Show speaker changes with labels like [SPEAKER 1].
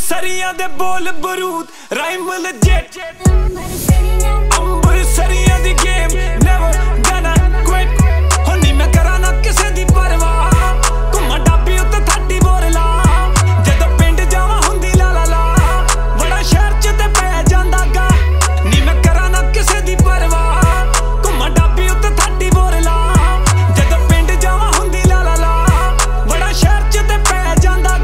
[SPEAKER 1] ਅੰਬਰਸਰੀਆਂ ਦੇ ਬੋਲ ਬਰੂਦ ਰਾਈਮ legit ਅੰਬਰਸਰੀਆਂ ਦੀ ਗੇਮ never